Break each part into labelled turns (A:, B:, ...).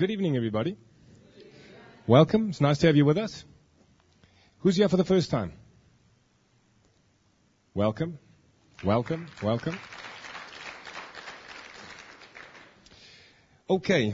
A: Good evening, everybody. Welcome. It's nice to have you with us. Who's here for the first time? Welcome. Welcome. Welcome. Okay.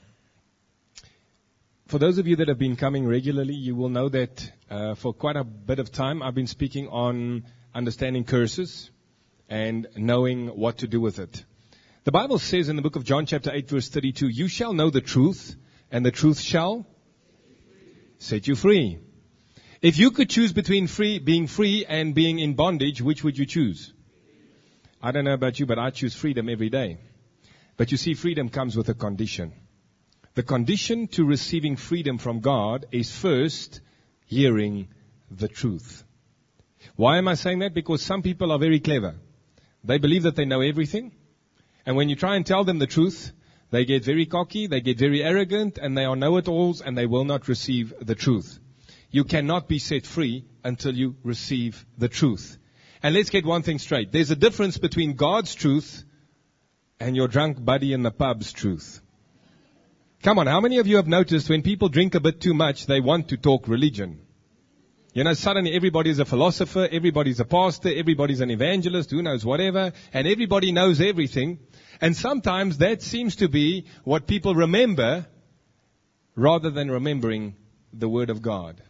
A: For those of you that have been coming regularly, you will know that for quite a bit of time I've been speaking on understanding curses and knowing what to do with it. The Bible says in the book of John chapter 8 verse 32, you shall know the truth, and the truth shall set you free. If you could choose between being free and being in bondage, which would you choose? I don't know about you, but I choose freedom every day. But you see, freedom comes with a condition. The condition to receiving freedom from God is first hearing the truth. Why am I saying that? Because some people are very clever. They believe that they know everything. And when you try and tell them the truth, they get very cocky, they get very arrogant, and they are know-it-alls, and they will not receive the truth. You cannot be set free until you receive the truth. And let's get one thing straight. There's a difference between God's truth and your drunk buddy in the pub's truth. Come on, how many of you have noticed when people drink a bit too much, they want to talk religion? You know, suddenly everybody's a philosopher, everybody's a pastor, everybody's an evangelist, who knows whatever, and everybody knows everything. And sometimes that seems to be what people remember rather than remembering the Word of God.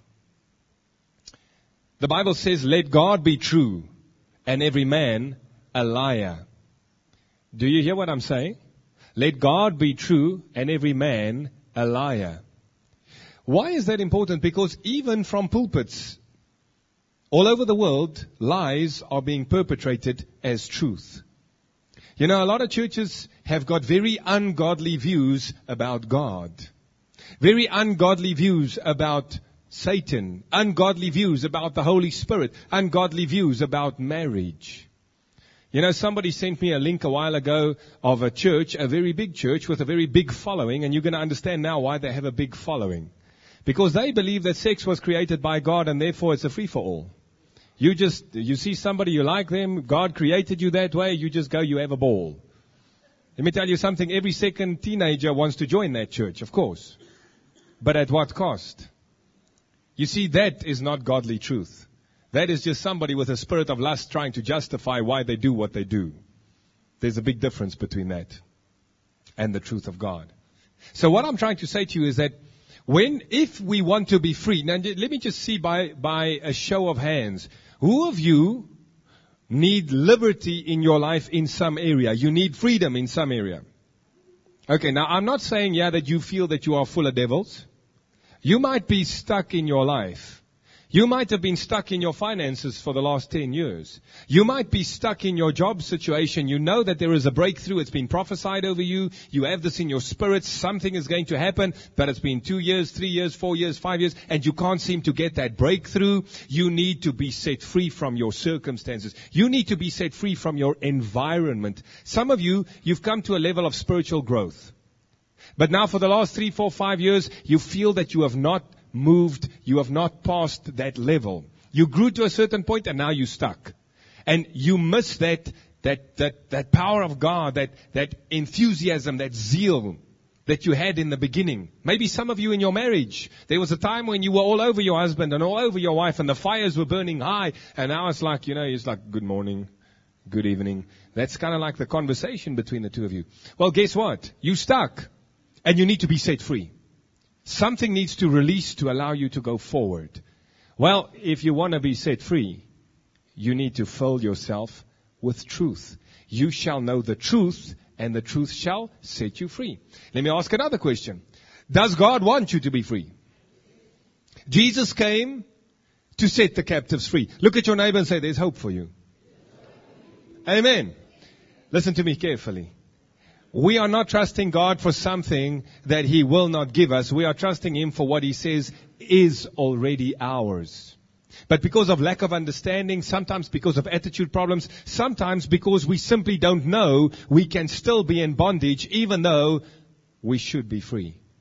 A: The Bible says, let God be true and every man a liar. Do you hear what I'm saying? Let God be true and every man a liar. Why is that important? Because even from pulpits all over the world, lies are being perpetrated as truth. You know, a lot of churches have got very ungodly views about God. Very ungodly views about Satan. Ungodly views about the Holy Spirit. Ungodly views about marriage. You know, somebody sent me a link a while ago of a church, a very big church with a very big following, and you're going to understand now why they have a big following. Because they believe that sex was created by God and therefore it's a free-for-all. You see somebody, you like them, God created you that way, you just go, you have a ball. Let me tell you something, every second teenager wants to join that church, of course. But at what cost? You see, that is not godly truth. That is just somebody with a spirit of lust trying to justify why they do what they do. There's a big difference between that and the truth of God. So what I'm trying to say to you is that if we want to be free, now let me just see by a show of hands, who of you need liberty in your life in some area? You need freedom in some area. Okay, now I'm not saying that you feel that you are full of devils. You might be stuck in your life. You might have been stuck in your finances for the last 10 years. You might be stuck in your job situation. You know that there is a breakthrough. It's been prophesied over you. You have this in your spirit. Something is going to happen, but it's been 2 years, 3 years, 4 years, 5 years, and you can't seem to get that breakthrough. You need to be set free from your circumstances. You need to be set free from your environment. Some of you, you've come to a level of spiritual growth. But now for the last 3, 4, 5 years, you feel that you have not moved, you have not passed that level. You grew to a certain point and now you're stuck. And you miss that power of God, that enthusiasm, that zeal that you had in the beginning. Maybe some of you in your marriage, there was a time when you were all over your husband and all over your wife and the fires were burning high, and now it's like, it's like good morning, good evening. That's kind of like the conversation between the two of you. Well, guess what? You're stuck and you need to be set free. Something needs to release to allow you to go forward. Well, if you want to be set free, you need to fill yourself with truth. You shall know the truth, and the truth shall set you free. Let me ask another question. Does God want you to be free? Jesus came to set the captives free. Look at your neighbor and say, there's hope for you. Amen. Listen to me carefully. We are not trusting God for something that He will not give us. We are trusting Him for what He says is already ours. But because of lack of understanding, sometimes because of attitude problems, sometimes because we simply don't know, we can still be in bondage even though we should be free.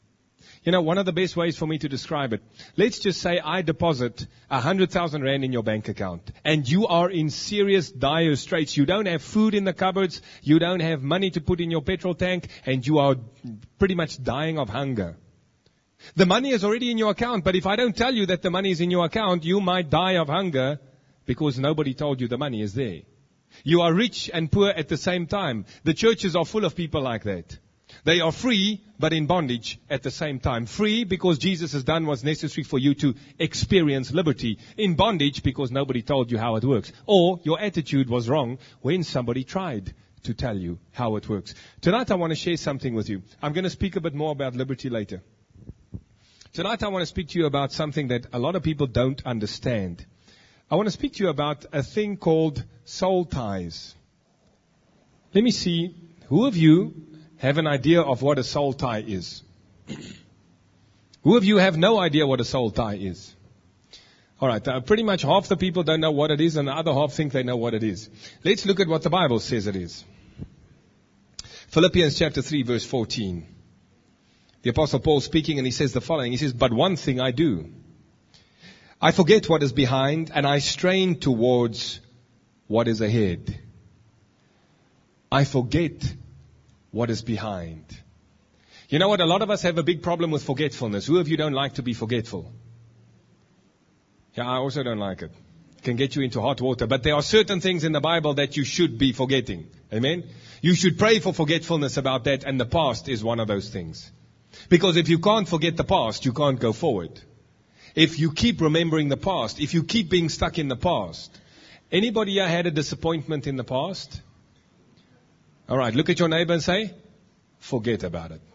A: You know, one of the best ways for me to describe it, let's just say I deposit 100,000 rand in your bank account and you are in serious dire straits. You don't have food in the cupboards. You don't have money to put in your petrol tank and you are pretty much dying of hunger. The money is already in your account, but if I don't tell you that the money is in your account, you might die of hunger because nobody told you the money is there. You are rich and poor at the same time. The churches are full of people like that. They are free, but in bondage at the same time. Free because Jesus has done what's necessary for you to experience liberty. In bondage because nobody told you how it works. Or your attitude was wrong when somebody tried to tell you how it works. Tonight I want to share something with you. I'm going to speak a bit more about liberty later. Tonight I want to speak to you about something that a lot of people don't understand. I want to speak to you about a thing called soul ties. Let me see, who of you have an idea of what a soul tie is? Who of you have no idea what a soul tie is? All right, pretty much half the people don't know what it is and the other half think they know what it is. Let's look at what the Bible says it is. Philippians chapter 3 verse 14. The Apostle Paul speaking and he says the following. He says, "But one thing I do. I forget what is behind and I strain towards what is ahead." I forget what is behind. You know what? A lot of us have a big problem with forgetfulness. Who of you don't like to be forgetful? Yeah, I also don't like it. It can get you into hot water. But there are certain things in the Bible that you should be forgetting. Amen? You should pray for forgetfulness about that, and the past is one of those things. Because if you can't forget the past, you can't go forward. If you keep remembering the past, if you keep being stuck in the past. Anybody here had a disappointment in the past? All right, look at your neighbor and say, forget about it.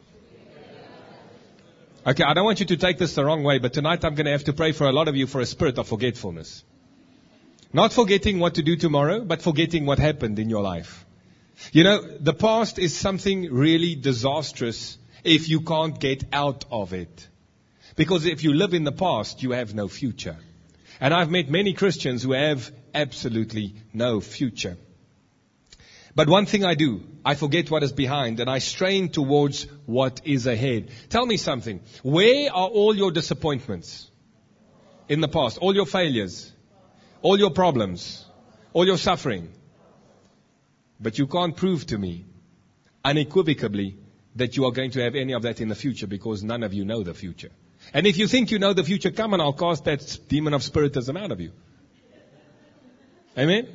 A: Okay, I don't want you to take this the wrong way, but tonight I'm going to have to pray for a lot of you for a spirit of forgetfulness. Not forgetting what to do tomorrow, but forgetting what happened in your life. You know, the past is something really disastrous if you can't get out of it. Because if you live in the past, you have no future. And I've met many Christians who have absolutely no future. But one thing I do, I forget what is behind and I strain towards what is ahead. Tell me something. Where are all your disappointments in the past? All your failures, all your problems, all your suffering. But you can't prove to me unequivocally that you are going to have any of that in the future because none of you know the future. And if you think you know the future, come and I'll cast that demon of spiritism out of you. Amen?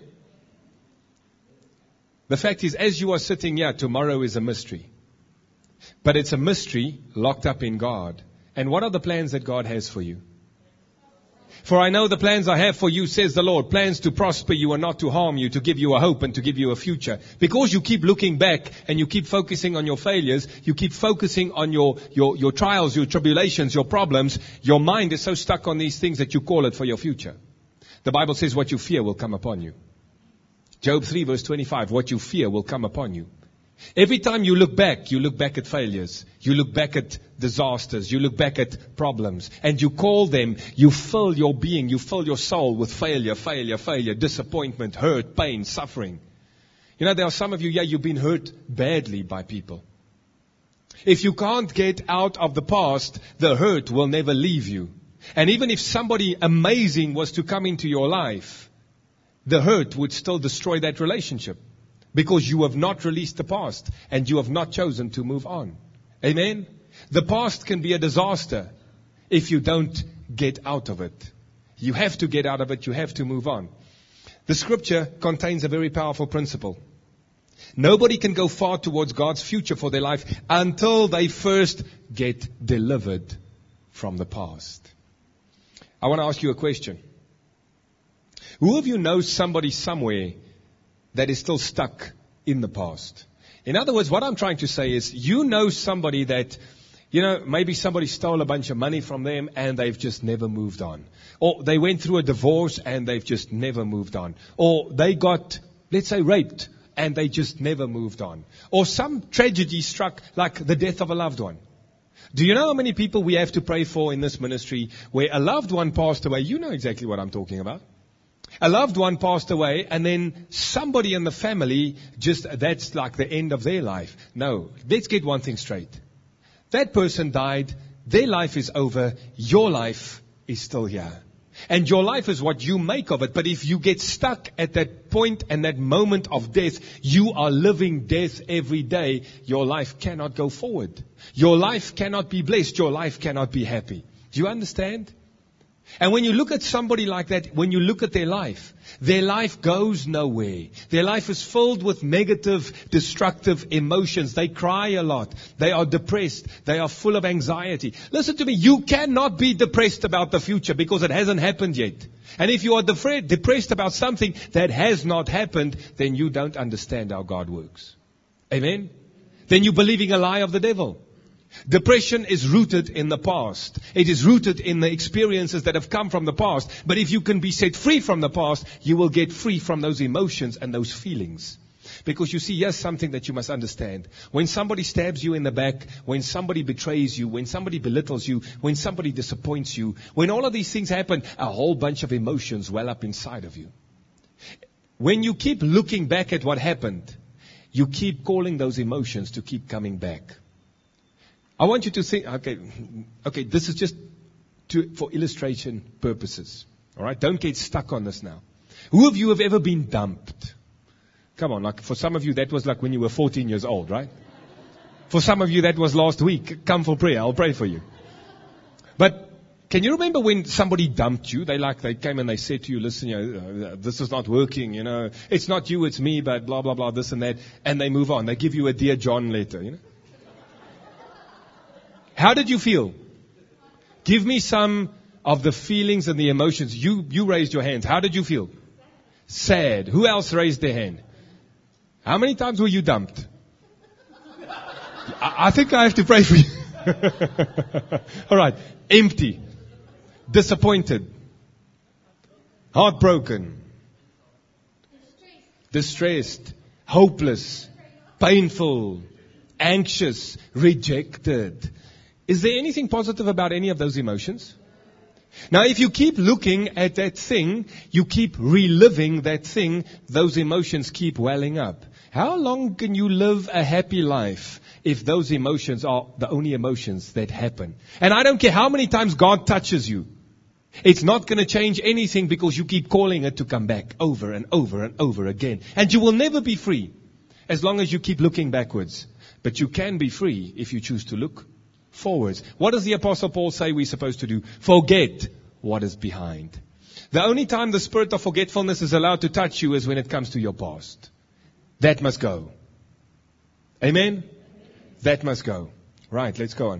A: The fact is, as you are sitting here, tomorrow is a mystery. But it's a mystery locked up in God. And what are the plans that God has for you? For I know the plans I have for you, says the Lord, plans to prosper you and not to harm you, to give you a hope and to give you a future. Because you keep looking back and you keep focusing on your failures, you keep focusing on your trials, your tribulations, your problems, your mind is so stuck on these things that you call it for your future. The Bible says what you fear will come upon you. Job 3 verse 25, what you fear will come upon you. Every time you look back at failures. You look back at disasters. You look back at problems. And you call them, you fill your being, you fill your soul with failure, disappointment, hurt, pain, suffering. You know, there are some of you, you've been hurt badly by people. If you can't get out of the past, the hurt will never leave you. And even if somebody amazing was to come into your life, the hurt would still destroy that relationship. Because you have not released the past and you have not chosen to move on. Amen? The past can be a disaster if you don't get out of it. You have to get out of it. You have to move on. The scripture contains a very powerful principle. Nobody can go far towards God's future for their life until they first get delivered from the past. I want to ask you a question. Who of you knows somebody somewhere that is still stuck in the past? In other words, what I'm trying to say is, you know somebody that, maybe somebody stole a bunch of money from them and they've just never moved on. Or they went through a divorce and they've just never moved on. Or they got, let's say, raped and they just never moved on. Or some tragedy struck, like the death of a loved one. Do you know how many people we have to pray for in this ministry where a loved one passed away? You know exactly what I'm talking about. A loved one passed away and then somebody in the family that's like the end of their life. No, let's get one thing straight. That person died Their life is over. Your life is still here. And your life is what you make of it. But if you get stuck at that point and that moment of death, you are living death every day. Your life cannot go forward. Your life cannot be blessed. Your life cannot be happy. Do you understand? And when you look at somebody like that, when you look at their life goes nowhere. Their life is filled with negative, destructive emotions. They cry a lot. They are depressed. They are full of anxiety. Listen to me. You cannot be depressed about the future because it hasn't happened yet. And if you are depressed about something that has not happened, then you don't understand how God works. Amen? Then you're believing a lie of the devil. Depression is rooted in the past. It is rooted in the experiences that have come from the past. But if you can be set free from the past, you will get free from those emotions and those feelings. Because you see, here's something that you must understand. When somebody stabs you in the back, when somebody betrays you, when somebody belittles you, when somebody disappoints you, when all of these things happen, a whole bunch of emotions well up inside of you. When you keep looking back at what happened, you keep calling those emotions to keep coming back. I want you to think, okay, this is just for illustration purposes. All right? Don't get stuck on this now. Who of you have ever been dumped? Come on, like for some of you that was like when you were 14 years old, right? For some of you that was last week. Come for prayer, I'll pray for you. But can you remember when somebody dumped you? They came and they said to you, listen, this is not working, it's not you, it's me, but blah, blah, blah, this and that. And they move on. They give you a Dear John letter, How did you feel? Give me some of the feelings and the emotions. You raised your hands. How did you feel? Sad. Who else raised their hand? How many times were you dumped? I think I have to pray for you. All right. Empty. Disappointed. Heartbroken. Distressed. Hopeless. Painful. Anxious. Rejected. Is there anything positive about any of those emotions? Now, if you keep looking at that thing, you keep reliving that thing, those emotions keep welling up. How long can you live a happy life if those emotions are the only emotions that happen? And I don't care how many times God touches you. It's not going to change anything because you keep calling it to come back over and over and over again. And you will never be free as long as you keep looking backwards. But you can be free if you choose to look forwards. What does the Apostle Paul say we're supposed to do? Forget what is behind. The only time the spirit of forgetfulness is allowed to touch you is when it comes to your past. That must go. Amen? That must go. Right, let's go on.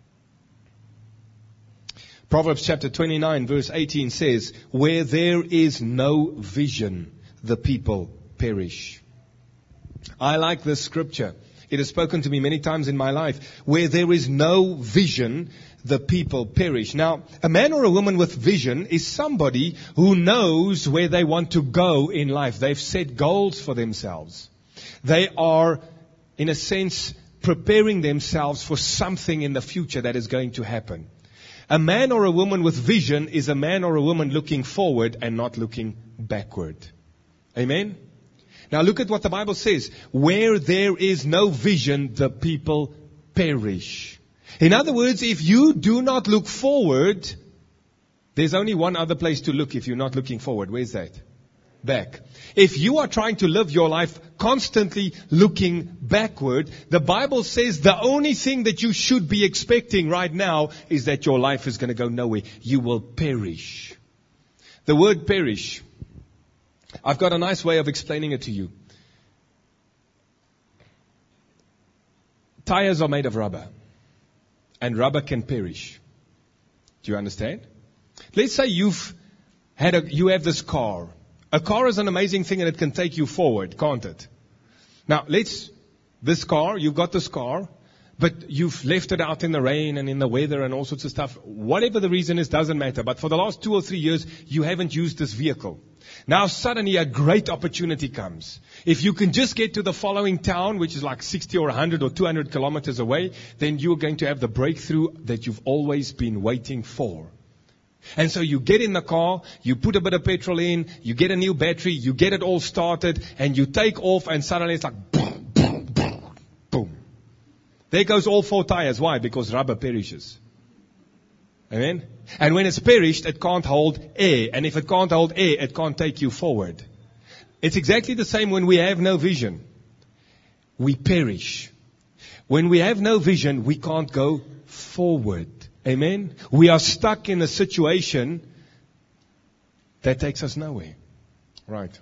A: Proverbs chapter 29 verse 18 says, where there is no vision, the people perish. I like this scripture. It has spoken to me many times in my life. Where there is no vision, the people perish. Now, a man or a woman with vision is somebody who knows where they want to go in life. They've set goals for themselves. They are, in a sense, preparing themselves for something in the future that is going to happen. A man or a woman with vision is a man or a woman looking forward and not looking backward. Amen? Now look at what the Bible says. Where there is no vision, the people perish. In other words, if you do not look forward, there's only one other place to look if you're not looking forward. Where's that? Back. If you are trying to live your life constantly looking backward, the Bible says the only thing that you should be expecting right now is that your life is going to go nowhere. You will perish. The word perish, I've got a nice way of explaining it to you. Tires are made of rubber, and rubber can perish. Do you understand? Let's say you have this car. A car is an amazing thing and it can take you forward, can't it? Now, you've got this car, but you've left it out in the rain and in the weather and all sorts of stuff. Whatever the reason is, doesn't matter. But for the last 2 or 3 years, you haven't used this vehicle. Now suddenly a great opportunity comes. If you can just get to the following town, which is like 60 or 100 or 200 kilometers away, then you're going to have the breakthrough that you've always been waiting for. And so you get in the car, you put a bit of petrol in, you get a new battery, you get it all started, and you take off, and suddenly it's like boom, boom, boom, boom. There goes all 4 tires. Why? Because rubber perishes. Amen? And when it's perished, it can't hold air. And if it can't hold air, it can't take you forward. It's exactly the same when we have no vision. We perish. When we have no vision, we can't go forward. Amen? We are stuck in a situation that takes us nowhere. Right.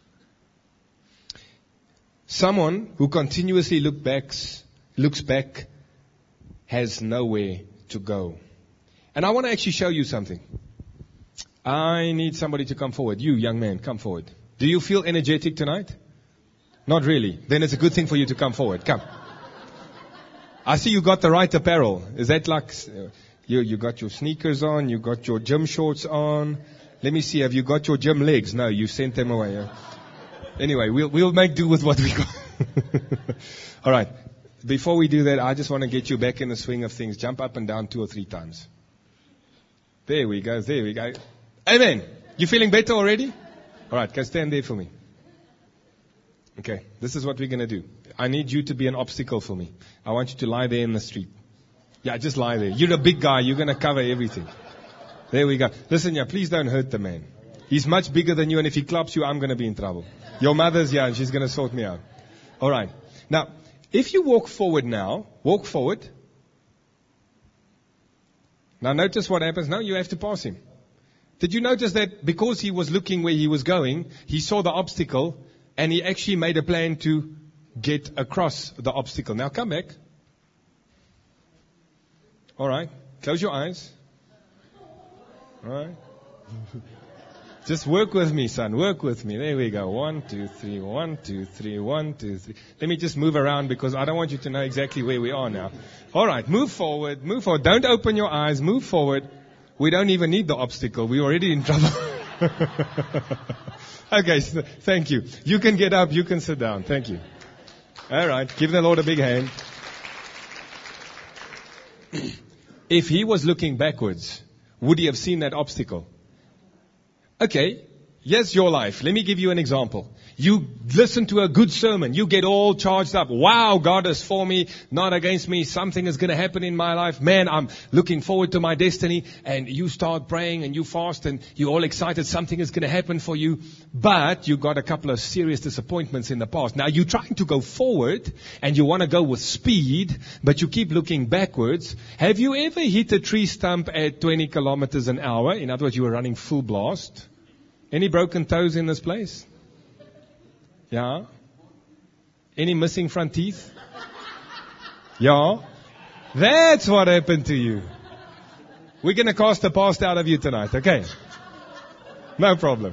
A: Someone who continuously looks back has nowhere to go. And I want to actually show you something. I need somebody to come forward. You, young man, come forward. Do you feel energetic tonight? Not really. Then it's a good thing for you to come forward. Come. I see you got the right apparel. Is that like, you got your sneakers on, you got your gym shorts on. Let me see, have you got your gym legs? No, you sent them away. Yeah? Anyway, we'll make do with what we got. All right. Before we do that, I just want to get you back in the swing of things. Jump up and down 2 or 3 times. There we go. There we go. Amen. You feeling better already? All right. Can stand there for me. Okay. This is what we're going to do. I need you to be an obstacle for me. I want you to lie there in the street. Yeah, just lie there. You're a big guy. You're going to cover everything. There we go. Listen, yeah, please don't hurt the man. He's much bigger than you, and if he claps you, I'm going to be in trouble. Your mother's here, and she's going to sort me out. All right. Now, if you walk forward now, walk forward. Now notice what happens. Now you have to pass him. Did you notice that because he was looking where he was going, he saw the obstacle, and he actually made a plan to get across the obstacle. Now come back. All right. Close your eyes. All right. Just work with me, son. Work with me. There we go. 1, 2, 3. 1, 2, 3. 1, 2, 3. Let me just move around because I don't want you to know exactly where we are now. All right. Move forward. Move forward. Don't open your eyes. Move forward. We don't even need the obstacle. We're already in trouble. Okay. Thank you. You can get up. You can sit down. Thank you. All right. Give the Lord a big hand. If he was looking backwards, would he have seen that obstacle? Okay, yes, your life. Let me give you an example. You listen to a good sermon. You get all charged up. Wow, God is for me, not against me. Something is going to happen in my life. Man, I'm looking forward to my destiny. And you start praying and you fast and you're all excited. Something is going to happen for you. But you got a couple of serious disappointments in the past. Now you're trying to go forward and you want to go with speed, but you keep looking backwards. Have you ever hit a tree stump at 20 kilometers an hour? In other words, you were running full blast. Any broken toes in this place? Yeah? Any missing front teeth? Yeah? That's what happened to you. We're going to cast the past out of you tonight, okay? No problem.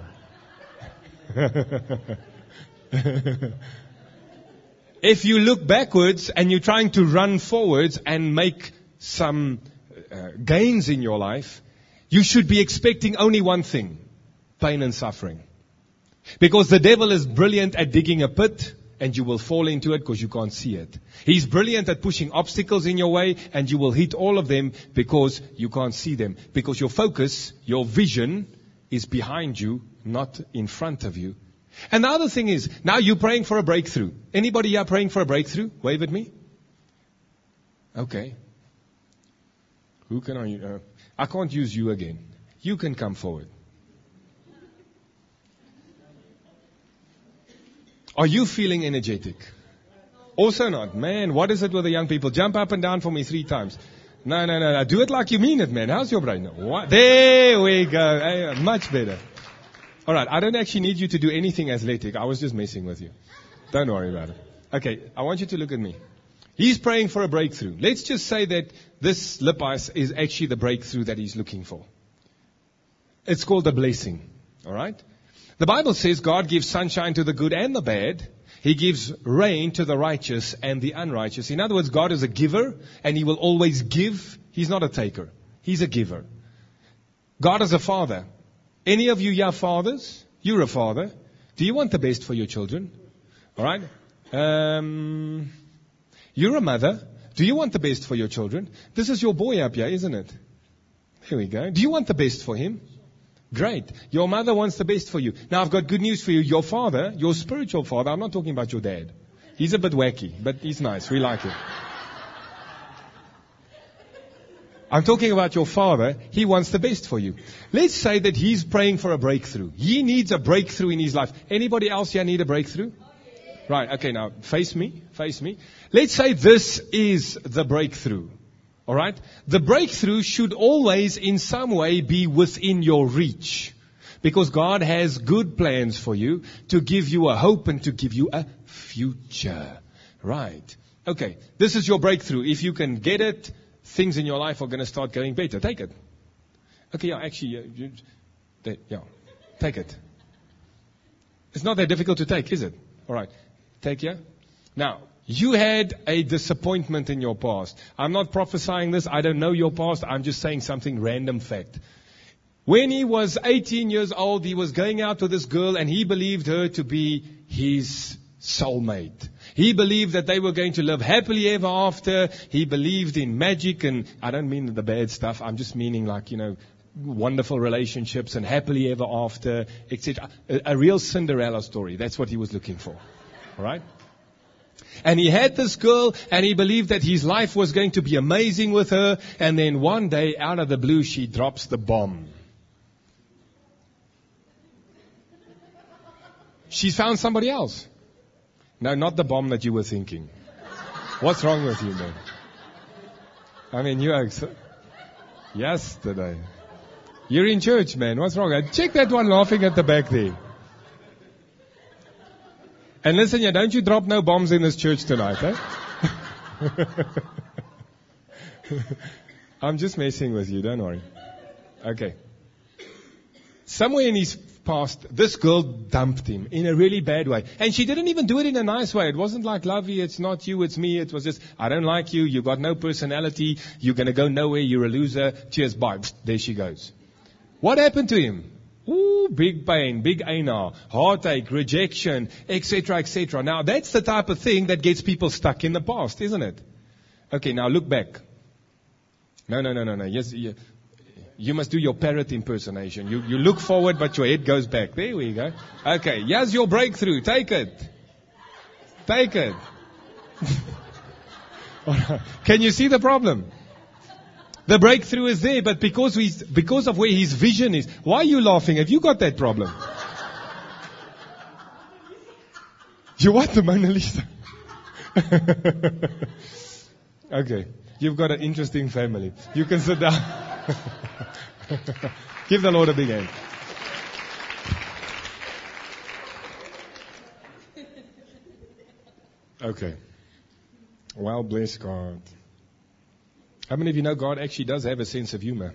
A: If you look backwards and you're trying to run forwards and make some gains in your life, you should be expecting only one thing. Pain and suffering. Because the devil is brilliant at digging a pit and you will fall into it because you can't see it. He's brilliant at pushing obstacles in your way and you will hit all of them because you can't see them. Because your focus, your vision is behind you, not in front of you. And the other thing is, now you're praying for a breakthrough. Anybody here praying for a breakthrough? Wave at me. Okay. Who can I can't use you again. You can come forward. Are you feeling energetic? Also not. Man, what is it with the young people? Jump up and down for me 3 times. No. Do it like you mean it, man. How's your brain? What? There we go. Hey, much better. All right. I don't actually need you to do anything athletic. I was just messing with you. Don't worry about it. Okay. I want you to look at me. He's praying for a breakthrough. Let's just say that this lip ice is actually the breakthrough that he's looking for. It's called a blessing. All right? The Bible says God gives sunshine to the good and the bad. He gives rain to the righteous and the unrighteous. In other words, God is a giver and He will always give. He's not a taker. He's a giver. God is a father. Any of you young fathers? You're a father. Do you want the best for your children? All right? You're a mother. Do you want the best for your children? This is your boy up here, isn't it? Here we go. Do you want the best for him? Great. Your mother wants the best for you. Now I've got good news for you. Your father, your spiritual father, I'm not talking about your dad. He's a bit wacky, but he's nice. We like him. I'm talking about your Father. He wants the best for you. Let's say that he's praying for a breakthrough. He needs a breakthrough in his life. Anybody else here need a breakthrough? Right, okay, now face me. Let's say this is the breakthrough. Alright? The breakthrough should always in some way be within your reach. Because God has good plans for you to give you a hope and to give you a future. Right. Okay, this is your breakthrough. If you can get it, things in your life are going to start going better. Take it. Okay, yeah, actually, take it. It's not that difficult to take, is it? Alright, take here. Now, you had a disappointment in your past. I'm not prophesying this. I don't know your past. I'm just saying something random fact. When he was 18 years old, he was going out with this girl and he believed her to be his soulmate. He believed that they were going to live happily ever after. He believed in magic, and I don't mean the bad stuff. I'm just meaning wonderful relationships and happily ever after, etc. A real Cinderella story. That's what he was looking for. All right? And he had this girl, and he believed that his life was going to be amazing with her, and then one day, out of the blue, she drops the bomb. She found somebody else. No, not the bomb that you were thinking. What's wrong with you, man? I mean, you are... Yesterday. You're in church, man. What's wrong? Check that one laughing at the back there. And listen, don't you drop no bombs in this church tonight, eh? I'm just messing with you, don't worry. Okay. Somewhere in his past, this girl dumped him in a really bad way. And she didn't even do it in a nice way. It wasn't like, lovey, it's not you, it's me. It was just, I don't like you, you got no personality, you're going to go nowhere, you're a loser, cheers, bye. There she goes. What happened to him? Ooh, big pain, big anar, heartache, rejection, etc., etc. Now, that's the type of thing that gets people stuck in the past, isn't it? Okay, now look back. No. Yes, you must do your parrot impersonation. You look forward, but your head goes back. There we go. Okay, here's your breakthrough. Take it. Can you see the problem? The breakthrough is there, but because of where his vision is. Why are you laughing? Have you got that problem? You want the Mona Lisa? Okay. You've got an interesting family. You can sit down. Give the Lord a big hand. Okay. Well, bless God. How many of you know God actually does have a sense of humor?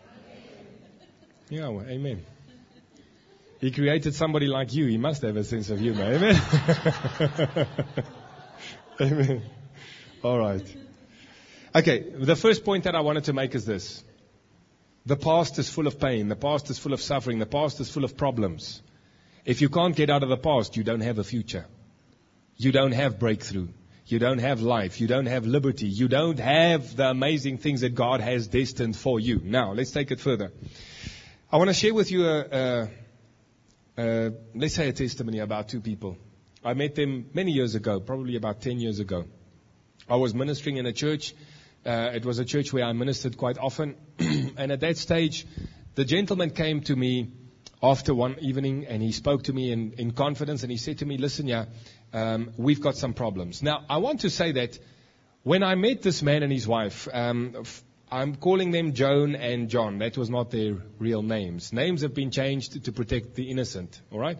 A: Yeah, well, amen. He created somebody like you. He must have a sense of humor. Amen. Amen. All right. Okay, the first point that I wanted to make is this. The past is full of pain. The past is full of suffering. The past is full of problems. If you can't get out of the past, you don't have a future. You don't have breakthrough. You don't have life. You don't have liberty. You don't have the amazing things that God has destined for you. Now, let's take it further. I want to share with you let's say a testimony about two people. I met them many years ago, probably about 10 years ago. I was ministering in a church. It was a church where I ministered quite often. And at that stage, the gentleman came to me after one evening and he spoke to me in confidence and he said to me, listen, we've got some problems. Now, I want to say that when I met this man and his wife, I'm calling them Joan and John. That was not their real names. Names have been changed to protect the innocent. All right?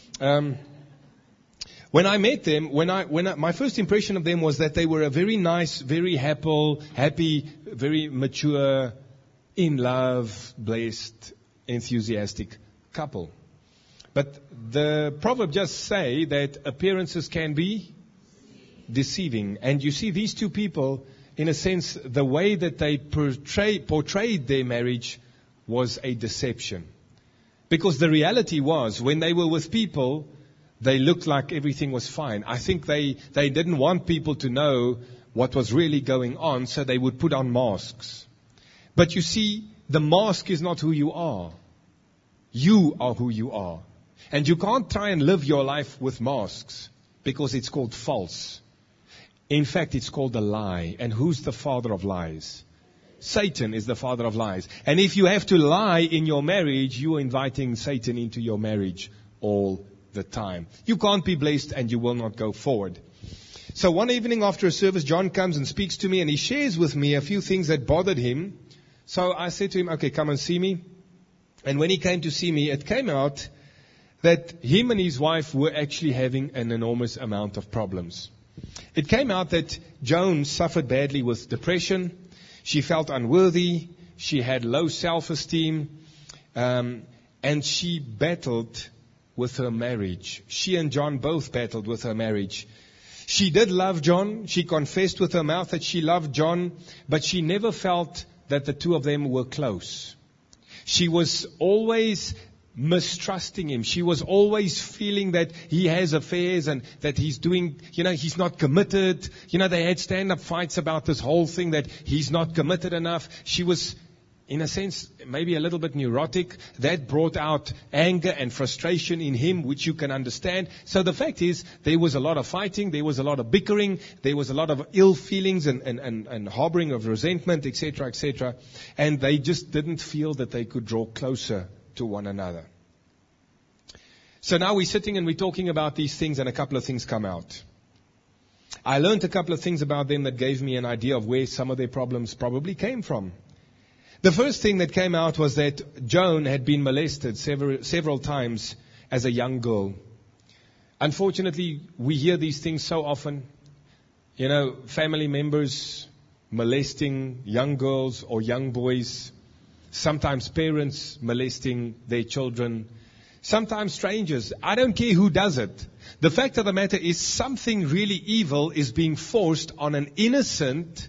A: When I met them, my first impression of them was that they were a very nice, very happy, very mature, in love, blessed, enthusiastic couple. But the proverb just say that appearances can be deceiving. And you see, these two people, in a sense, the way that they portrayed their marriage was a deception. Because the reality was, when they were with people, they looked like everything was fine. I think they didn't want people to know what was really going on, so they would put on masks. But you see, the mask is not who you are. You are who you are. And you can't try and live your life with masks, because it's called false. In fact, it's called a lie. And who's the father of lies? Satan is the father of lies. And if you have to lie in your marriage, you are inviting Satan into your marriage all the time. You can't be blessed and you will not go forward. So one evening after a service, John comes and speaks to me and he shares with me a few things that bothered him. So I said to him, okay, come and see me. And when he came to see me, it came out that him and his wife were actually having an enormous amount of problems. It came out that Joan suffered badly with depression. She felt unworthy. She had low self-esteem. And she battled with her marriage. She and John both battled with her marriage. She did love John. She confessed with her mouth that she loved John, but she never felt that the two of them were close. She was always mistrusting him. She was always feeling that he has affairs and that he's doing, he's not committed. They had stand-up fights about this whole thing that he's not committed enough. She was, in a sense, maybe a little bit neurotic. That brought out anger and frustration in him, which you can understand. So the fact is, there was a lot of fighting, there was a lot of bickering, there was a lot of ill feelings and harboring of resentment, etc., etc. And they just didn't feel that they could draw closer to one another. So now we're sitting and we're talking about these things, and a couple of things come out. I learned a couple of things about them that gave me an idea of where some of their problems probably came from. The first thing that came out was that Joan had been molested several times as a young girl. Unfortunately, we hear these things so often. Family members molesting young girls or young boys. Sometimes parents molesting their children. Sometimes strangers. I don't care who does it. The fact of the matter is something really evil is being forced on an innocent,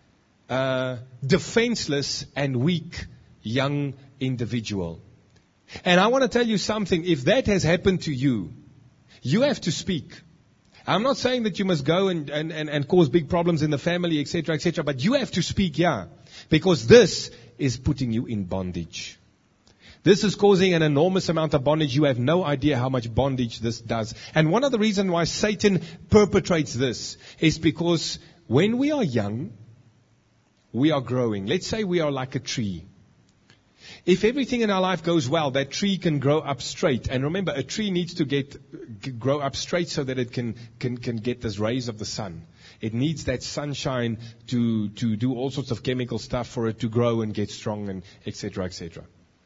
A: defenseless and weak young individual. And I want to tell you something. If that has happened to you, you have to speak. I'm not saying that you must go and cause big problems in the family, etc., etc., but you have to speak, because this is putting you in bondage. This is causing an enormous amount of bondage. You have no idea how much bondage this does. And one of the reasons why Satan perpetrates this is because when we are young, we are growing. Let's say we are like a tree. If everything in our life goes well, that tree can grow up straight. And remember, a tree needs to grow up straight so that it can get the rays of the sun. It needs that sunshine to do all sorts of chemical stuff for it to grow and get strong, and etc., etc.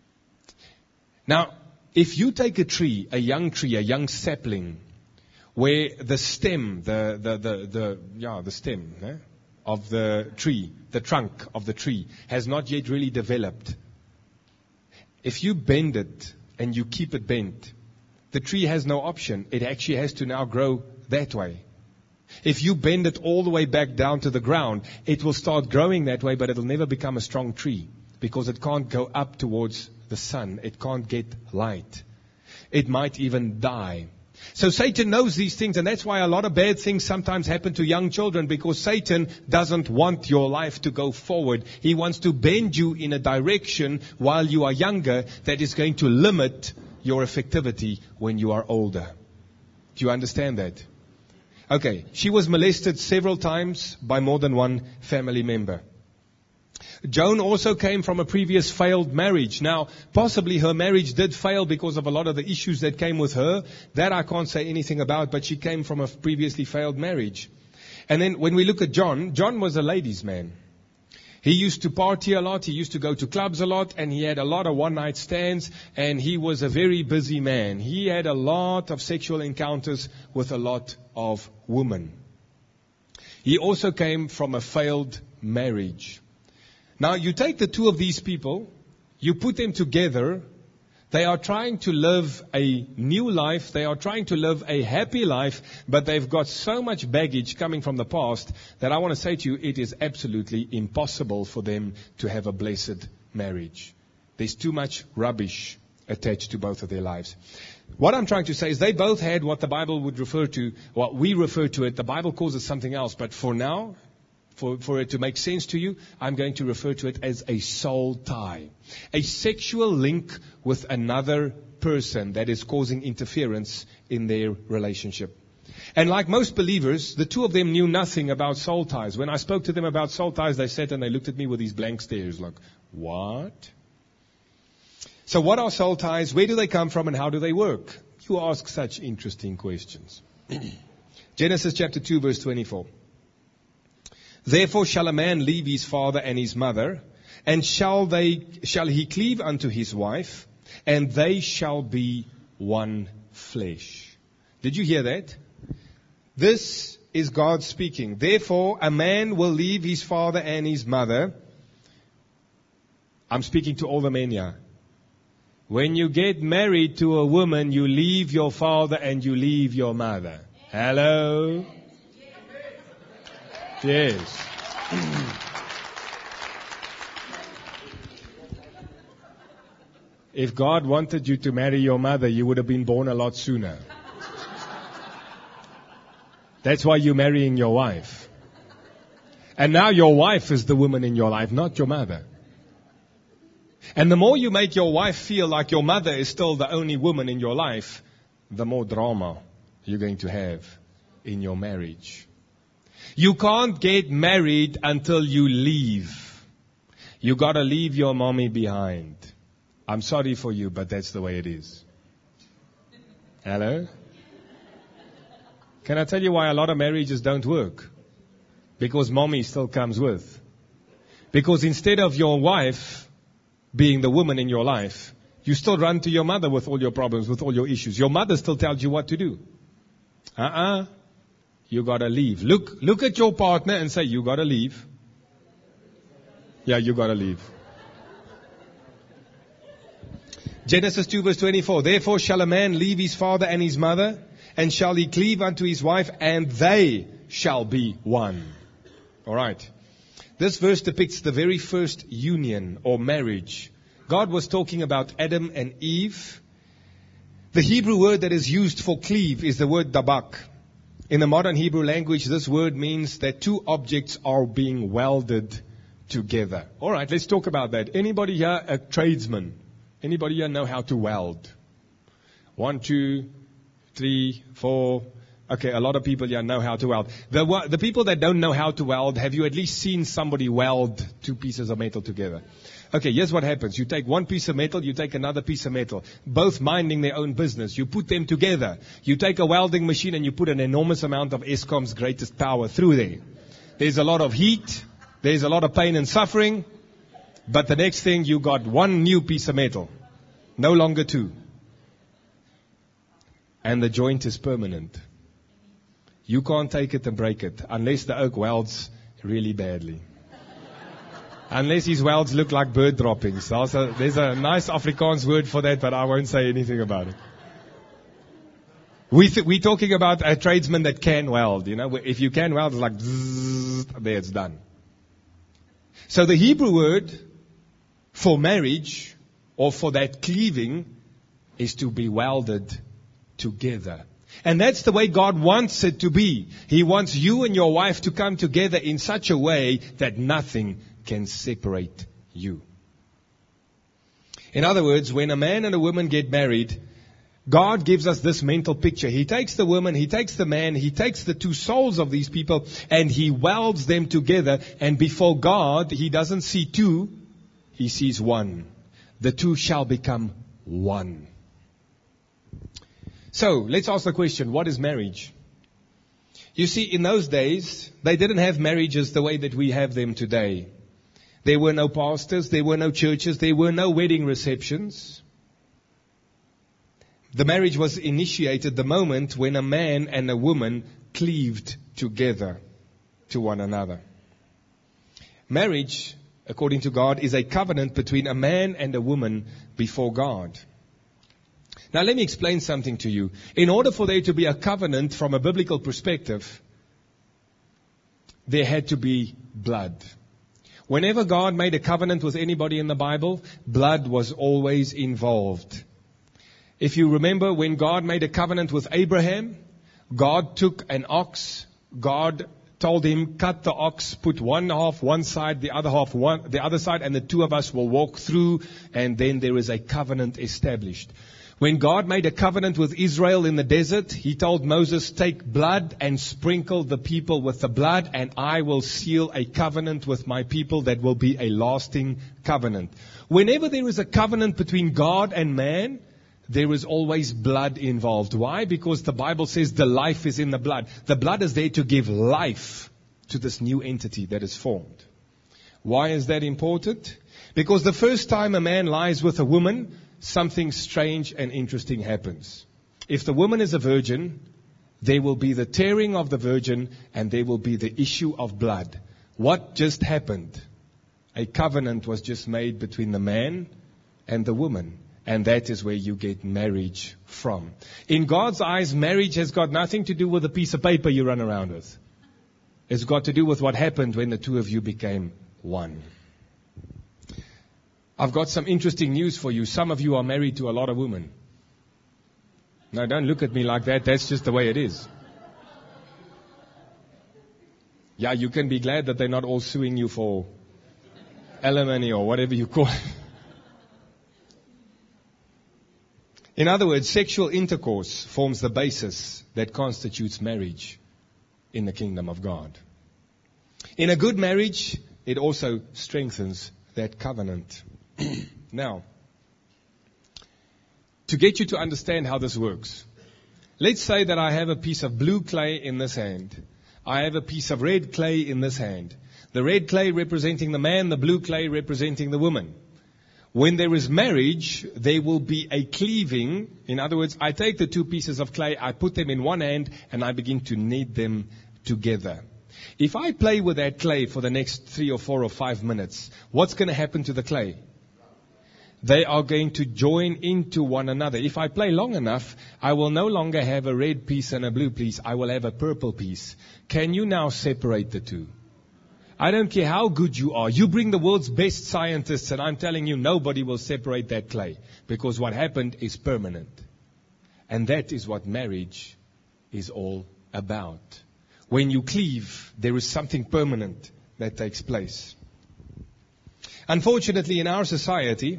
A: Now, if you take a tree, a young sapling, where the stem, the stem of the tree, the trunk of the tree, has not yet really developed. If you bend it and you keep it bent, the tree has no option. It actually has to now grow that way. If you bend it all the way back down to the ground, it will start growing that way, but it will never become a strong tree because it can't go up towards the sun. It can't get light. It might even die. So Satan knows these things, and that's why a lot of bad things sometimes happen to young children, because Satan doesn't want your life to go forward. He wants to bend you in a direction while you are younger that is going to limit your effectivity when you are older. Do you understand that? Okay, she was molested several times by more than one family member. Joan also came from a previous failed marriage. Now, possibly her marriage did fail because of a lot of the issues that came with her. That I can't say anything about, but she came from a previously failed marriage. And then when we look at John was a ladies' man. He used to party a lot, he used to go to clubs a lot, and he had a lot of one-night stands, and he was a very busy man. He had a lot of sexual encounters with a lot of women. He also came from a failed marriage. Now, you take the two of these people, you put them together, they are trying to live a new life, they are trying to live a happy life, but they've got so much baggage coming from the past that I want to say to you, it is absolutely impossible for them to have a blessed marriage. There's too much rubbish attached to both of their lives. What I'm trying to say is they both had what the Bible would refer to, what we refer to it, the Bible calls it something else, but for now, for it to make sense to you, I'm going to refer to it as a soul tie. A sexual link with another person that is causing interference in their relationship. And like most believers, the two of them knew nothing about soul ties. When I spoke to them about soul ties, they sat and they looked at me with these blank stares like, what? So what are soul ties? Where do they come from and how do they work? You ask such interesting questions. Genesis chapter 2 verse 24. Therefore shall a man leave his father and his mother, and shall he cleave unto his wife, and they shall be one flesh. Did you hear that? This is God speaking. Therefore a man will leave his father and his mother. I'm speaking to all the men here. When you get married to a woman, you leave your father and you leave your mother. Hello? Yes. If God wanted you to marry your mother, you would have been born a lot sooner. That's why you're marrying your wife. And now your wife is the woman in your life, not your mother. And the more you make your wife feel like your mother is still the only woman in your life, the more drama you're going to have in your marriage. You can't get married until you leave. You gotta leave your mommy behind. I'm sorry for you, but that's the way it is. Hello? Can I tell you why a lot of marriages don't work? Because mommy still comes with. Because instead of your wife being the woman in your life, you still run to your mother with all your problems, with all your issues. Your mother still tells you what to do. You gotta leave. Look at your partner and say, you gotta leave. Yeah, you gotta leave. Genesis 2 verse 24. Therefore shall a man leave his father and his mother, and shall he cleave unto his wife, and they shall be one. Alright. This verse depicts the very first union or marriage. God was talking about Adam and Eve. The Hebrew word that is used for cleave is the word dabak. In the modern Hebrew language, this word means that two objects are being welded together. Alright, let's talk about that. Anybody here a tradesman? Anybody here know how to weld? 1, 2, 3, 4. Okay, a lot of people here know how to weld. The people that don't know how to weld, have you at least seen somebody weld two pieces of metal together? Okay, here's what happens. You take one piece of metal, you take another piece of metal, both minding their own business. You put them together. You take a welding machine and you put an enormous amount of Eskom's greatest power through there. There's a lot of heat. There's a lot of pain and suffering. But the next thing, you got one new piece of metal. No longer two. And the joint is permanent. You can't take it and break it unless the oak welds really badly. Unless his welds look like bird droppings. Also, there's a nice Afrikaans word for that, but I won't say anything about it. We're talking about a tradesman that can weld. You know, if you can weld, it's like zzz, there it's done. So the Hebrew word for marriage or for that cleaving is to be welded together. And that's the way God wants it to be. He wants you and your wife to come together in such a way that nothing can separate you. In other words, when a man and a woman get married, God gives us this mental picture. He takes the woman, He takes the man, He takes the two souls of these people, and He welds them together. And before God, He doesn't see two, He sees one. The two shall become one. So, let's ask the question, what is marriage? You see, in those days, they didn't have marriages the way that we have them today. There were no pastors, there were no churches, there were no wedding receptions. The marriage was initiated the moment when a man and a woman cleaved together to one another. Marriage, according to God, is a covenant between a man and a woman before God. Now let me explain something to you. In order for there to be a covenant from a biblical perspective, there had to be blood. Whenever God made a covenant with anybody in the Bible, blood was always involved. If you remember when God made a covenant with Abraham, God took an ox. God told him, cut the ox, put one half one side, the other half the other side, and the two of us will walk through, and then there is a covenant established. When God made a covenant with Israel in the desert, He told Moses, take blood and sprinkle the people with the blood, and I will seal a covenant with my people that will be a lasting covenant. Whenever there is a covenant between God and man, there is always blood involved. Why? Because the Bible says the life is in the blood. The blood is there to give life to this new entity that is formed. Why is that important? Because the first time a man lies with a woman, something strange and interesting happens. If the woman is a virgin, there will be the tearing of the virgin and there will be the issue of blood. What just happened? A covenant was just made between the man and the woman. And that is where you get marriage from. In God's eyes, marriage has got nothing to do with a piece of paper you run around with. It's got to do with what happened when the two of you became one. I've got some interesting news for you. Some of you are married to a lot of women. Now, don't look at me like that. That's just the way it is. Yeah, you can be glad that they're not all suing you for alimony or whatever you call it. In other words, sexual intercourse forms the basis that constitutes marriage in the kingdom of God. In a good marriage, it also strengthens that covenant. Now, to get you to understand how this works, let's say that I have a piece of blue clay in this hand. I have a piece of red clay in this hand. The red clay representing the man, the blue clay representing the woman. When there is marriage, there will be a cleaving. In other words, I take the two pieces of clay, I put them in one hand, and I begin to knead them together. If I play with that clay for the next 3 or 4 or 5 minutes, what's going to happen to the clay? They are going to join into one another. If I play long enough, I will no longer have a red piece and a blue piece. I will have a purple piece. Can you now separate the two? I don't care how good you are. You bring the world's best scientists, and I'm telling you, nobody will separate that clay. Because what happened is permanent. And that is what marriage is all about. When you cleave, there is something permanent that takes place. Unfortunately, in our society,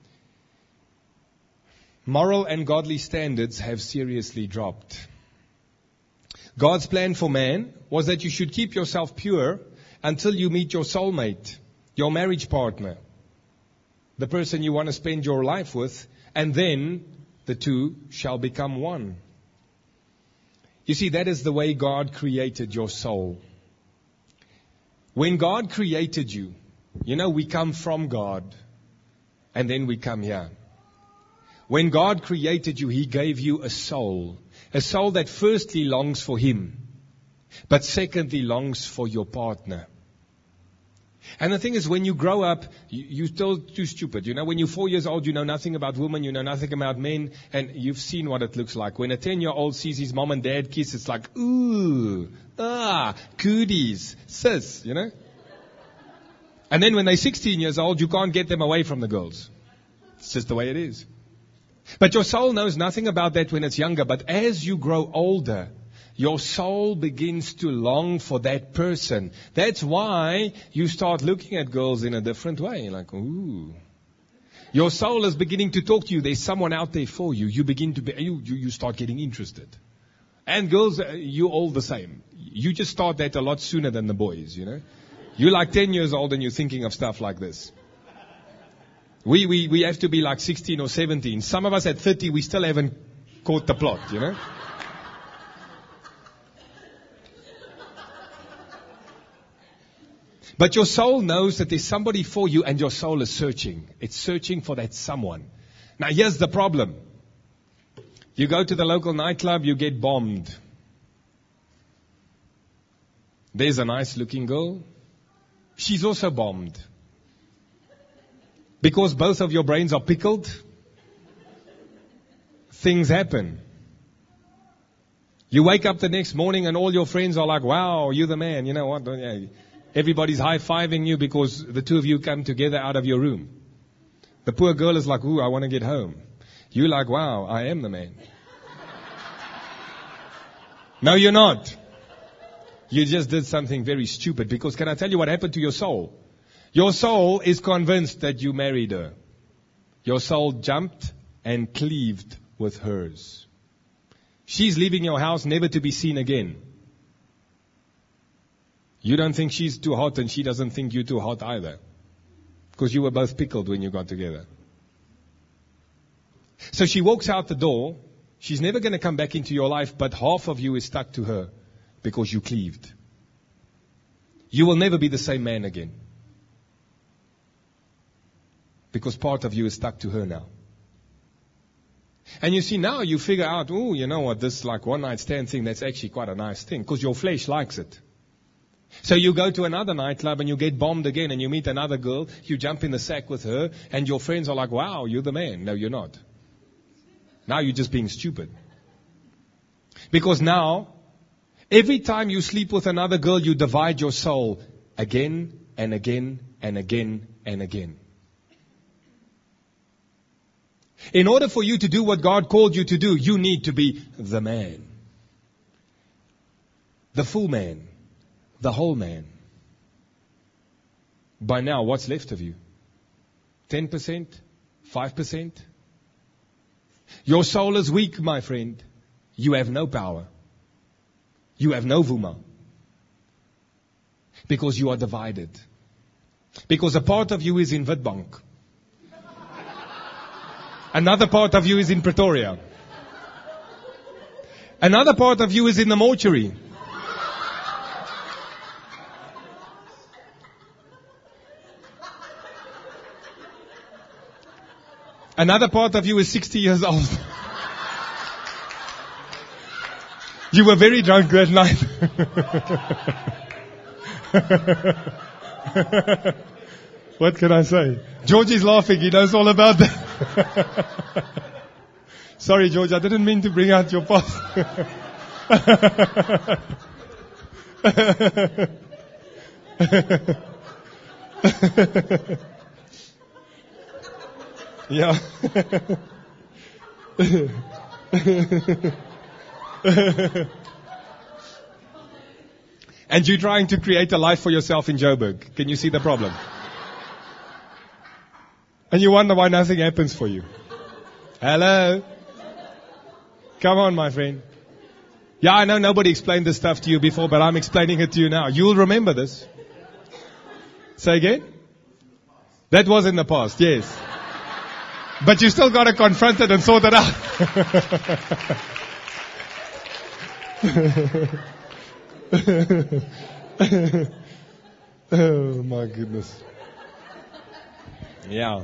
A: moral and godly standards have seriously dropped. God's plan for man was that you should keep yourself pure until you meet your soulmate, your marriage partner, the person you want to spend your life with, and then the two shall become one. You see, that is the way God created your soul. When God created you, you know, we come from God, and then we come here. When God created you, He gave you a soul that firstly longs for Him, but secondly longs for your partner. And the thing is, when you grow up, you're still too stupid. You know, when you're 4 years old, you know nothing about women, you know nothing about men, and you've seen what it looks like. When a 10-year-old sees his mom and dad kiss, it's like, ooh, cooties, sis, you know. And then when they're 16 years old, you can't get them away from the girls. It's just the way it is. But your soul knows nothing about that when it's younger. But as you grow older, your soul begins to long for that person. That's why you start looking at girls in a different way. Like, ooh. Your soul is beginning to talk to you. There's someone out there for you. You begin to be, you start getting interested. And girls, you all the same. You just start that a lot sooner than the boys, you know. You're like 10 years old and you're thinking of stuff like this. We have to be like 16 or 17. Some of us at 30, we still haven't caught the plot, you know. But your soul knows that there's somebody for you, and your soul is searching. It's searching for that someone. Now here's the problem. You go to the local nightclub, you get bombed. There's a nice looking girl. She's also bombed. Because both of your brains are pickled, things happen. You wake up the next morning and all your friends are like, wow, you're the man. You know what? Everybody's high-fiving you because the two of you come together out of your room. The poor girl is like, ooh, I want to get home. You're like, wow, I am the man. No, you're not. You just did something very stupid, because can I tell you what happened to your soul? Your soul is convinced that you married her. Your soul jumped and cleaved with hers. She's leaving your house never to be seen again. You don't think she's too hot and she doesn't think you're too hot either. Because you were both pickled when you got together. So she walks out the door. She's never going to come back into your life, but half of you is stuck to her because you cleaved. You will never be the same man again. Because part of you is stuck to her now. And you see, now you figure out, oh, you know what, this like one night stand thing, that's actually quite a nice thing. Because your flesh likes it. So you go to another nightclub and you get bombed again and you meet another girl, you jump in the sack with her, and your friends are like, wow, you're the man. No, you're not. Now you're just being stupid. Because now, every time you sleep with another girl, you divide your soul again and again and again and again. In order for you to do what God called you to do, you need to be the man. The full man. The whole man. By now, what's left of you? 10%? 5%? Your soul is weak, my friend. You have no power. You have no vuma. Because you are divided. Because a part of you is in Witbank. Another part of you is in Pretoria. Another part of you is in the mortuary. Another part of you is 60 years old. You were very drunk that night. What can I say? George is laughing. He knows all about that. Sorry, George. I didn't mean to bring out your past. Yeah. And you're trying to create a life for yourself in Joburg. Can you see the problem? And you wonder why nothing happens for you. Hello? Come on, my friend. Yeah, I know nobody explained this stuff to you before, but I'm explaining it to you now. You'll remember this. Say again? That was in the past, yes. But you still got to confront it and sort it out. Oh my goodness. Yeah.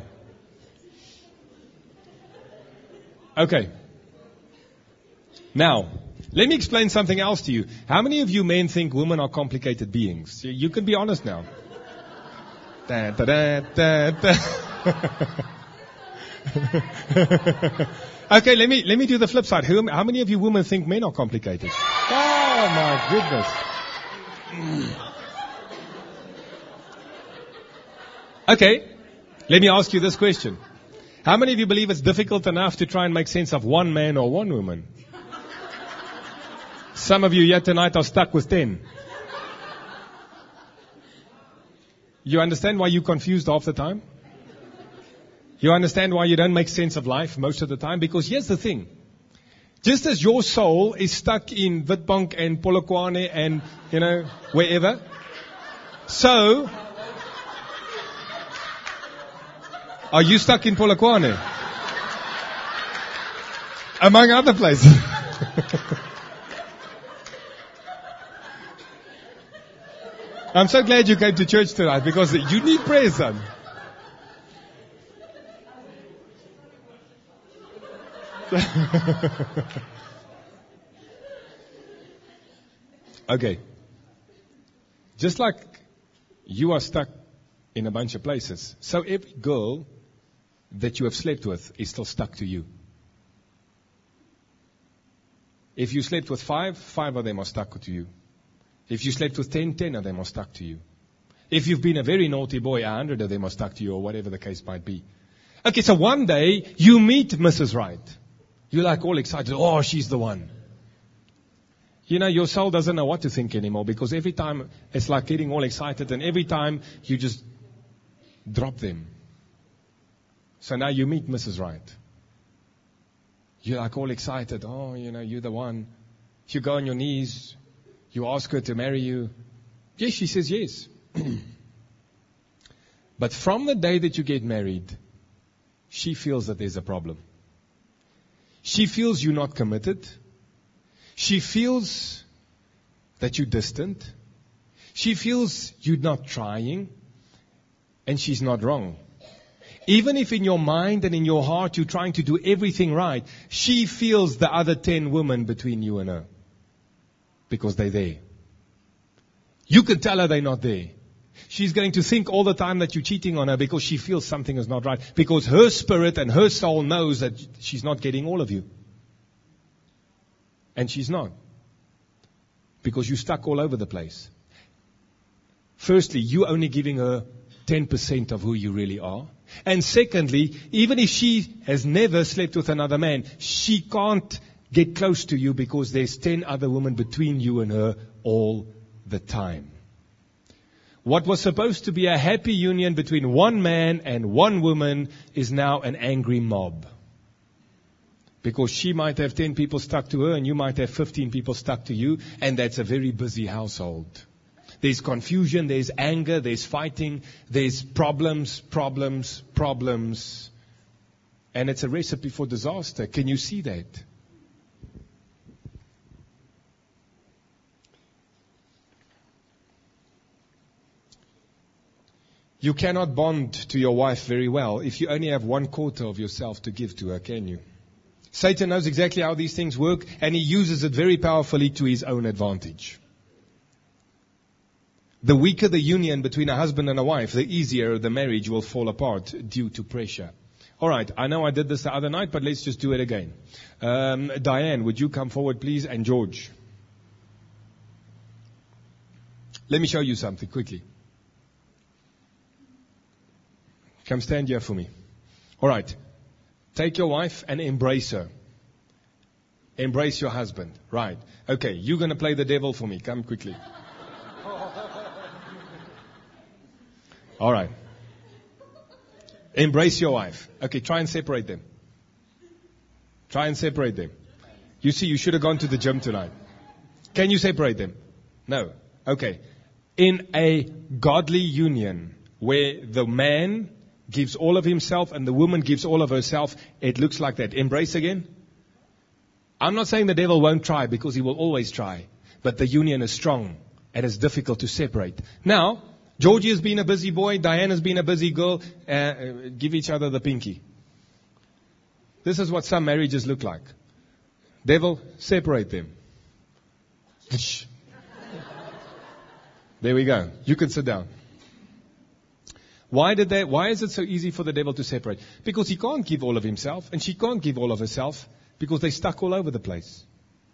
A: Okay. Now, let me explain something else to you. How many of you men think women are complicated beings? You can be honest now. Da, da, da, da, da. Okay, let me do the flip side. How many of you women think men are complicated? Oh my goodness. Okay, let me ask you this question. How many of you believe it's difficult enough to try and make sense of one man or one woman? Some of you here tonight are stuck with 10. You understand why you're confused half the time? You understand why you don't make sense of life most of the time? Because here's the thing. Just as your soul is stuck in Witbank and Polokwane and, wherever. So, are you stuck in Polokwane? Among other places. I'm so glad you came to church tonight because you need prayer, son. Okay. Just like you are stuck in a bunch of places, so every girl that you have slept with is still stuck to you. If you slept with 5 of them are stuck to you. If you slept with 10 of them are stuck to you. If you've been a very naughty boy, 100 of them are stuck to you, or whatever the case might be. Okay, so one day you meet Mrs. Right. You're like all excited. Oh, she's the one. Your soul doesn't know what to think anymore because every time it's like getting all excited and every time you just drop them. So now you meet Mrs. Right. You're like all excited. Oh, you're the one. You go on your knees. You ask her to marry you. Yes, she says yes. But from the day that you get married, she feels that there's a problem. She feels you're not committed. She feels that you're distant. She feels you're not trying. And she's not wrong. Even if in your mind and in your heart you're trying to do everything right, she feels the other 10 women between you and her. Because they're there. You can tell her they're not there. She's going to think all the time that you're cheating on her because she feels something is not right. Because her spirit and her soul knows that she's not getting all of you. And she's not. Because you're stuck all over the place. Firstly, you're only giving her 10% of who you really are. And secondly, even if she has never slept with another man, she can't get close to you because there's 10 other women between you and her all the time. What was supposed to be a happy union between one man and one woman is now an angry mob. Because she might have 10 people stuck to her and you might have 15 people stuck to you, and that's a very busy household. There's confusion, there's anger, there's fighting, there's problems. And it's a recipe for disaster. Can you see that? You cannot bond to your wife very well if you only have 1/4 of yourself to give to her, can you? Satan knows exactly how these things work, and he uses it very powerfully to his own advantage. The weaker the union between a husband and a wife, the easier the marriage will fall apart due to pressure. All right, I know I did this the other night, but let's just do it again. Diane, would you come forward, please? And George. Let me show you something quickly. Come stand here for me. All right. Take your wife and embrace her. Embrace your husband. Right. Okay, you're going to play the devil for me. Come quickly. All right. Embrace your wife. Okay, try and separate them. Try and separate them. You see, you should have gone to the gym tonight. Can you separate them? No. Okay. In a godly union where the man gives all of himself and the woman gives all of herself, it looks like that. Embrace again. I'm not saying the devil won't try, because he will always try. But the union is strong and it's difficult to separate. Now, Georgie has been a busy boy. Diane has been a busy girl. Give each other the pinky. This is what some marriages look like. Devil, separate them. There we go. You can sit down. Why is it so easy for the devil to separate? Because he can't give all of himself, and she can't give all of herself, because they're stuck all over the place.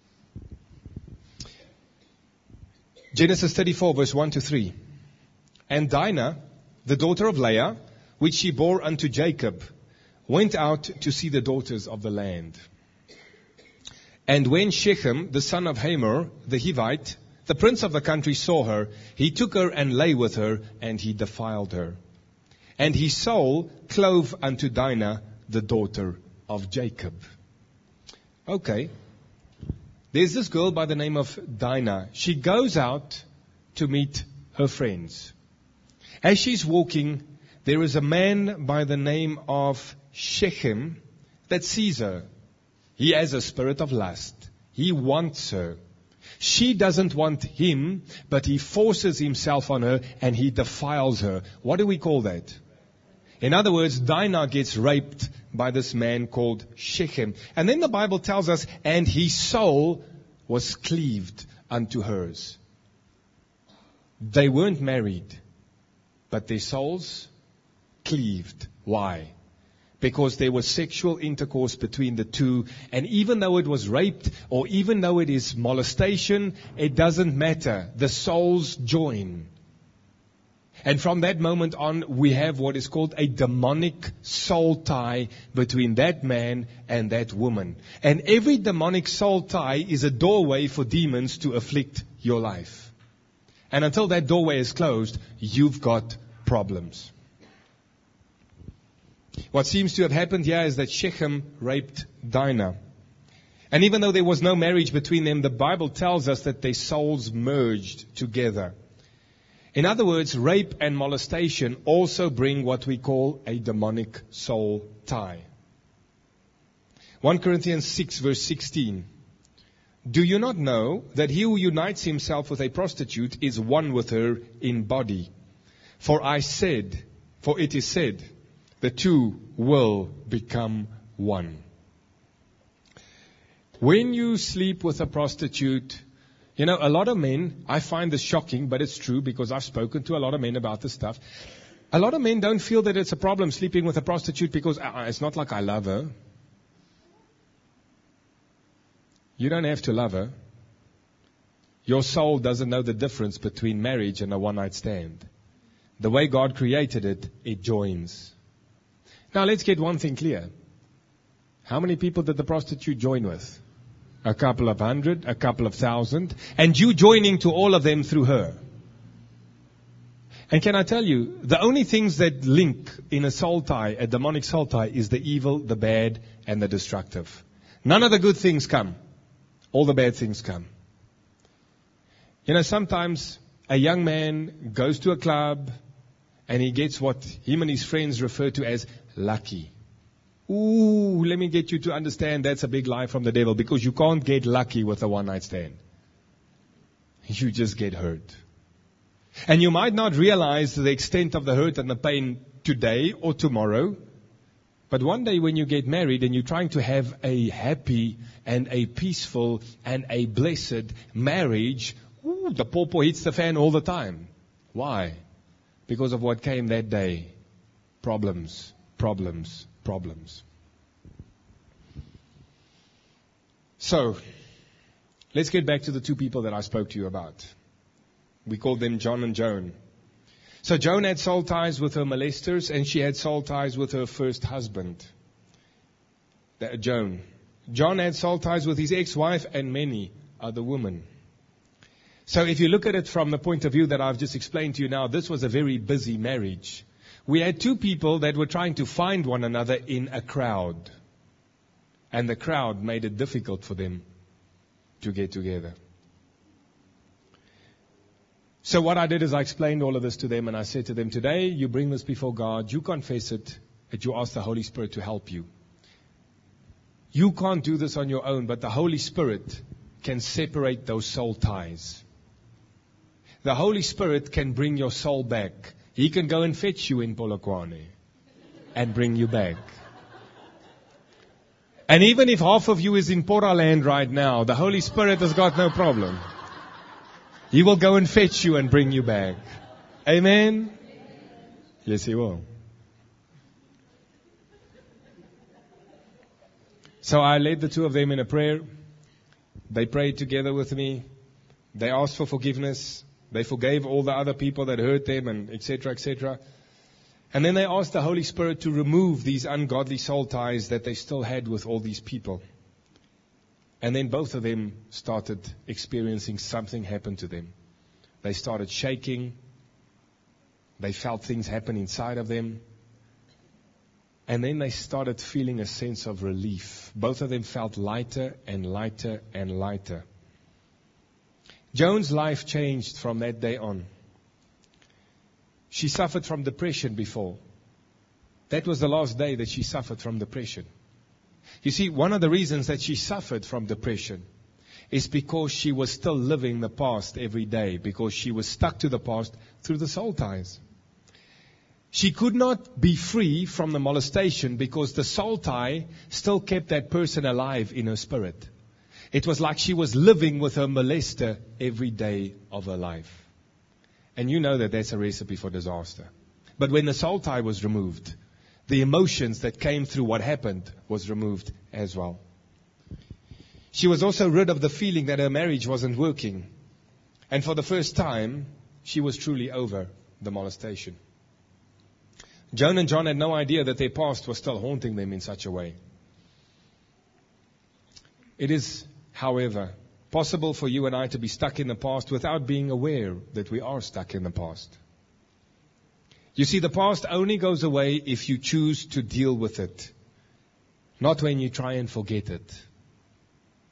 A: Genesis 34, verse 1-3. And Dinah, the daughter of Leah, which she bore unto Jacob, went out to see the daughters of the land. And when Shechem, the son of Hamor, the Hivite, the prince of the country, saw her, he took her and lay with her, and he defiled her. And his soul clove unto Dinah, the daughter of Jacob. Okay. There's this girl by the name of Dinah. She goes out to meet her friends. As she's walking, there is a man by the name of Shechem that sees her. He has a spirit of lust. He wants her. She doesn't want him, but he forces himself on her and he defiles her. What do we call that? In other words, Dinah gets raped by this man called Shechem. And then the Bible tells us, and his soul was cleaved unto hers. They weren't married, but their souls cleaved. Why? Because there was sexual intercourse between the two. And even though it was raped, or even though it is molestation, it doesn't matter. The souls join. And from that moment on, we have what is called a demonic soul tie between that man and that woman. And every demonic soul tie is a doorway for demons to afflict your life. And until that doorway is closed, you've got problems. What seems to have happened here is that Shechem raped Dinah. And even though there was no marriage between them, the Bible tells us that their souls merged together. In other words, rape and molestation also bring what we call a demonic soul tie. 1 Corinthians 6 verse 16. Do you not know that he who unites himself with a prostitute is one with her in body? For it is said, the two will become one. When you sleep with a prostitute, a lot of men, I find this shocking, but it's true because I've spoken to a lot of men about this stuff. A lot of men don't feel that it's a problem sleeping with a prostitute because it's not like I love her. You don't have to love her. Your soul doesn't know the difference between marriage and a one-night stand. The way God created it, it joins. Now let's get one thing clear. How many people did the prostitute join with? A couple of hundred, a couple of thousand, and you joining to all of them through her. And can I tell you, the only things that link in a soul tie, a demonic soul tie, is the evil, the bad, and the destructive. None of the good things come. All the bad things come. Sometimes a young man goes to a club and he gets what him and his friends refer to as lucky. Ooh, let me get you to understand that's a big lie from the devil, because you can't get lucky with a one-night stand. You just get hurt. And you might not realize the extent of the hurt and the pain today or tomorrow, but one day when you get married and you're trying to have a happy and a peaceful and a blessed marriage, the pawpaw hits the fan all the time. Why? Because of what came that day. Problems. So, let's get back to the two people that I spoke to you about. We called them John and Joan. So Joan had soul ties with her molesters, and she had soul ties with her first husband, Joan. John had soul ties with his ex-wife and many other women. So if you look at it from the point of view that I've just explained to you now, this was a very busy marriage. We had two people that were trying to find one another in a crowd. And the crowd made it difficult for them to get together. So what I did is I explained all of this to them, and I said to them, today you bring this before God, you confess it, that you ask the Holy Spirit to help you. You can't do this on your own, but the Holy Spirit can separate those soul ties. The Holy Spirit can bring your soul back. He can go and fetch you in Polokwane and bring you back. And even if half of you is in Poraland right now, the Holy Spirit has got no problem. He will go and fetch you and bring you back. Amen? Yes, He will. So I led the two of them in a prayer. They prayed together with me. They asked for forgiveness. They forgave all the other people that hurt them, and etc., etc. And then they asked the Holy Spirit to remove these ungodly soul ties that they still had with all these people. And then both of them started experiencing something happen to them. They started shaking. They felt things happen inside of them. And then they started feeling a sense of relief. Both of them felt lighter and lighter and lighter. Joan's life changed from that day on. She suffered from depression before. That was the last day that she suffered from depression. You see, one of the reasons that she suffered from depression is because she was still living the past every day, because she was stuck to the past through the soul ties. She could not be free from the molestation because the soul tie still kept that person alive in her spirit. It was like she was living with her molester every day of her life. And you know that that's a recipe for disaster. But when the soul tie was removed, the emotions that came through what happened was removed as well. She was also rid of the feeling that her marriage wasn't working. And for the first time, she was truly over the molestation. Joan and John had no idea that their past was still haunting them in such a way. It is, however, possible for you and I to be stuck in the past without being aware that we are stuck in the past. You see, the past only goes away if you choose to deal with it, not when you try and forget it.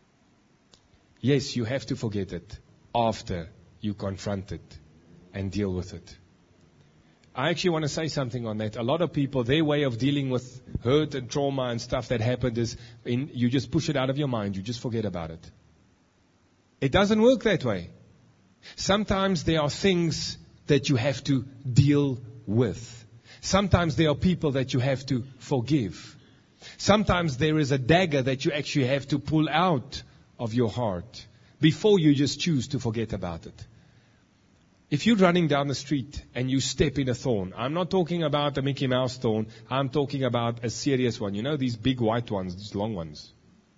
A: Yes, you have to forget it after you confront it and deal with it. I actually want to say something on that. A lot of people, their way of dealing with hurt and trauma and stuff that happened is you just push it out of your mind. You just forget about it. It doesn't work that way. Sometimes there are things that you have to deal with. Sometimes there are people that you have to forgive. Sometimes there is a dagger that you actually have to pull out of your heart before you just choose to forget about it. If you're running down the street and you step in a thorn, I'm not talking about a Mickey Mouse thorn, I'm talking about a serious one. You know, these big white ones, these long ones.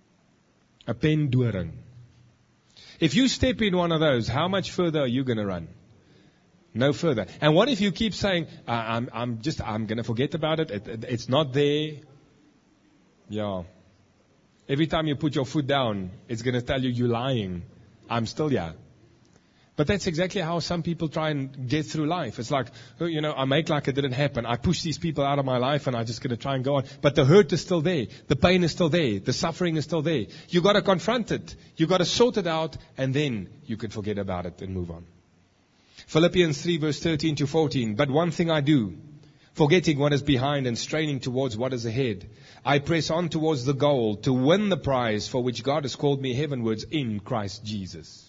A: A pendoring. If you step in one of those, how much further are you going to run? No further. And what if you keep saying, I'm going to forget about it. It's not there. Yeah. Every time you put your foot down, it's going to tell you you're lying. I'm still here. But that's exactly how some people try and get through life. It's like, I make like it didn't happen. I push these people out of my life and I'm just going to try and go on. But the hurt is still there. The pain is still there. The suffering is still there. You got to confront it. You got to sort it out, and then you can forget about it and move on. Philippians 3 verse 13 to 14. But one thing I do, forgetting what is behind and straining towards what is ahead, I press on towards the goal to win the prize for which God has called me heavenwards in Christ Jesus.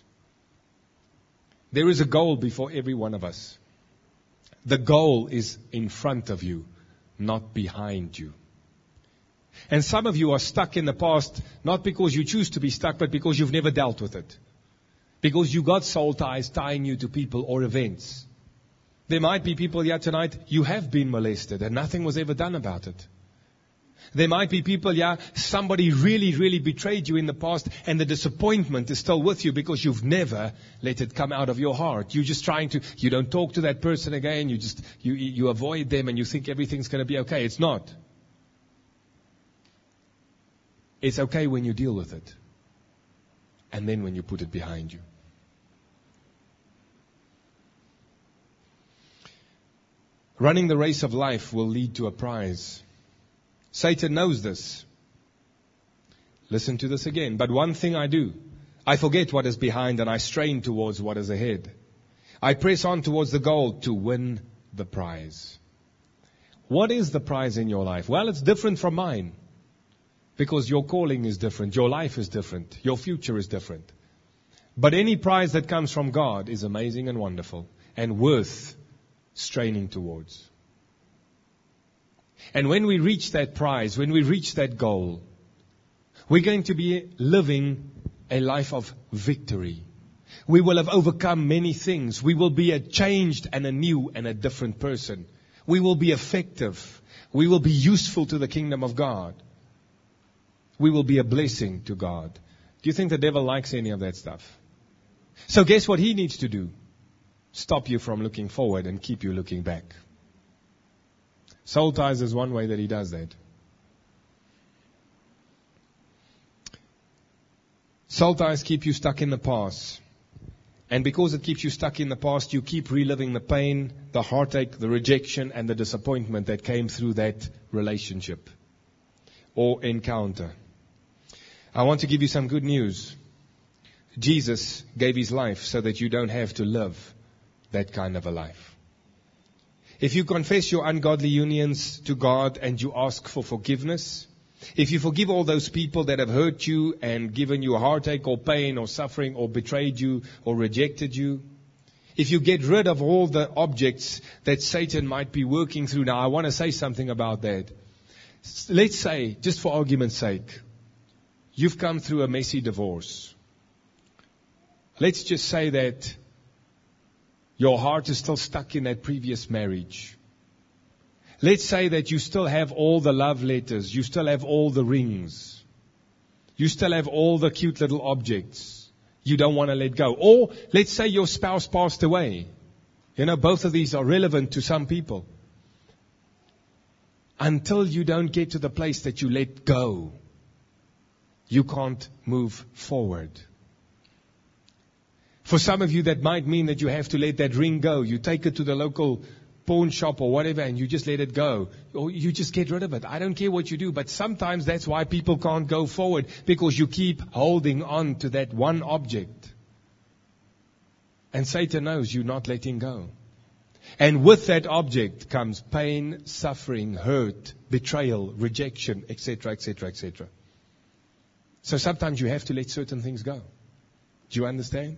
A: There is a goal before every one of us. The goal is in front of you, not behind you. And some of you are stuck in the past, not because you choose to be stuck, but because you've never dealt with it. Because you got soul ties tying you to people or events. There might be people here tonight, you have been molested and nothing was ever done about it. There might be people, somebody really, really betrayed you in the past, and the disappointment is still with you because you've never let it come out of your heart. You're just you don't talk to that person again, you avoid them and you think everything's going to be okay. It's not. It's okay when you deal with it. And then when you put it behind you. Running the race of life will lead to a prize. Satan knows this. Listen to this again. But one thing I do, I forget what is behind and I strain towards what is ahead. I press on towards the goal to win the prize. What is the prize in your life? Well, it's different from mine. Because your calling is different. Your life is different. Your future is different. But any prize that comes from God is amazing and wonderful and worth straining towards. And when we reach that prize, when we reach that goal, we're going to be living a life of victory. We will have overcome many things. We will be a changed and a new and a different person. We will be effective. We will be useful to the kingdom of God. We will be a blessing to God. Do you think the devil likes any of that stuff? So guess what he needs to do? Stop you from looking forward and keep you looking back. Soul ties is one way that he does that. Soul ties keep you stuck in the past. And because it keeps you stuck in the past, you keep reliving the pain, the heartache, the rejection, and the disappointment that came through that relationship or encounter. I want to give you some good news. Jesus gave his life so that you don't have to live that kind of a life. If you confess your ungodly unions to God and you ask for forgiveness, if you forgive all those people that have hurt you and given you a heartache or pain or suffering or betrayed you or rejected you, if you get rid of all the objects that Satan might be working through. Now, I want to say something about that. Let's say, just for argument's sake, you've come through a messy divorce. Let's just say that your heart is still stuck in that previous marriage. Let's say that you still have all the love letters. You still have all the rings. You still have all the cute little objects. You don't want to let go. Or let's say your spouse passed away. Both of these are relevant to some people. Until you don't get to the place that you let go, you can't move forward. For some of you, that might mean that you have to let that ring go. You take it to the local pawn shop or whatever, and you just let it go. Or you just get rid of it. I don't care what you do, but sometimes that's why people can't go forward, because you keep holding on to that one object. And Satan knows you're not letting go. And with that object comes pain, suffering, hurt, betrayal, rejection, etc., etc., etc. So sometimes you have to let certain things go. Do you understand?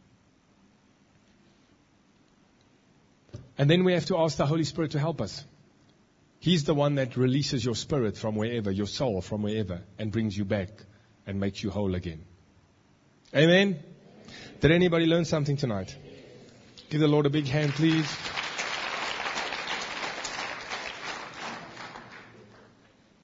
A: And then we have to ask the Holy Spirit to help us. He's the one that releases your spirit from wherever, your soul from wherever, and brings you back and makes you whole again. Amen? Did anybody learn something tonight? Give the Lord a big hand, please.